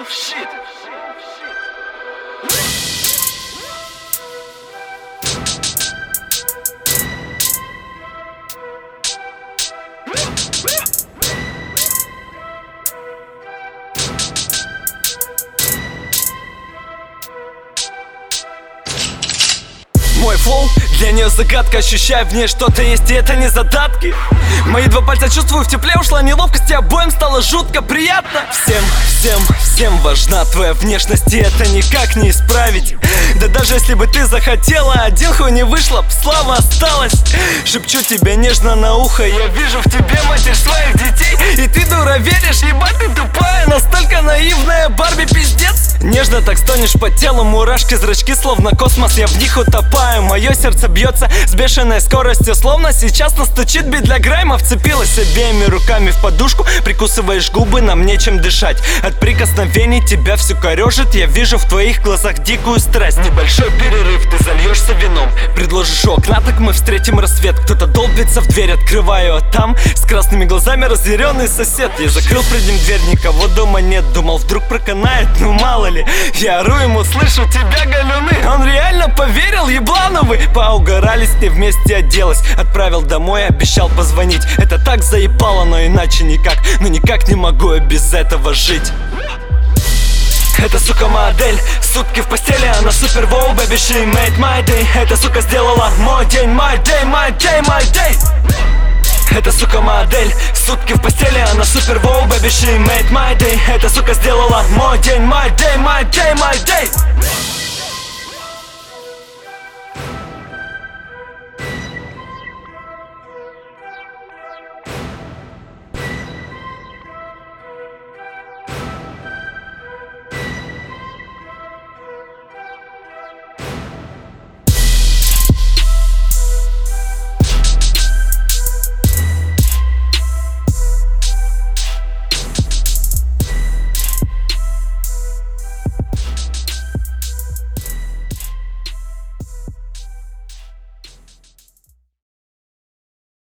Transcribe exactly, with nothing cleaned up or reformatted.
Oh shit. Мой флоу для нее загадка. Ощущаю в ней что-то есть, и это не задатки. Мои два пальца чувствую в тепле. Ушла неловкость, и обоим стало жутко приятно. Всем, всем, всем важна твоя внешность, и это никак не исправить. Да даже если бы ты захотела, один хуй не вышло, слава осталась. Шепчу тебе нежно на ухо: я вижу в тебе матерь своих детей. И ты, дура, веришь, ебать ты тупая, настолько наивная, Барби, пиздец. Нежно так стонешь по телу, мурашки, зрачки, словно космос, я в них утопаю. Мое сердце бьется с бешеной скоростью, словно сейчас настучит бит для грайма. Вцепилась обеими руками в подушку, прикусываешь губы, нам нечем дышать. От прикосновений тебя всю корежит, я вижу в твоих глазах дикую страсть. Небольшой перерыв, ты зальешься вином, предложишь у окна, так мы встретим рассвет. Кто-то долбится в дверь, открываю, а там с красными глазами разъяренный сосед. Я закрыл пред ним дверь, никого дома нет, думал, вдруг проканает, ну мало ли. Я ору ему: слышу тебя, галюны. Он реально поверил, еблановый. Поугорались, ты вместе оделась, отправил домой, обещал позвонить. Это так заебало, но иначе никак. Ну никак не могу я без этого жить. Эта сука модель, сутки в постели, она супер, воу, baby, she made my day. Эта сука сделала мой день, my day, my day, my day. Эта сука модель, сутки в постели, она супер, воу, baby, she made my day. Эта сука сделала мой день, my day, my day, my day.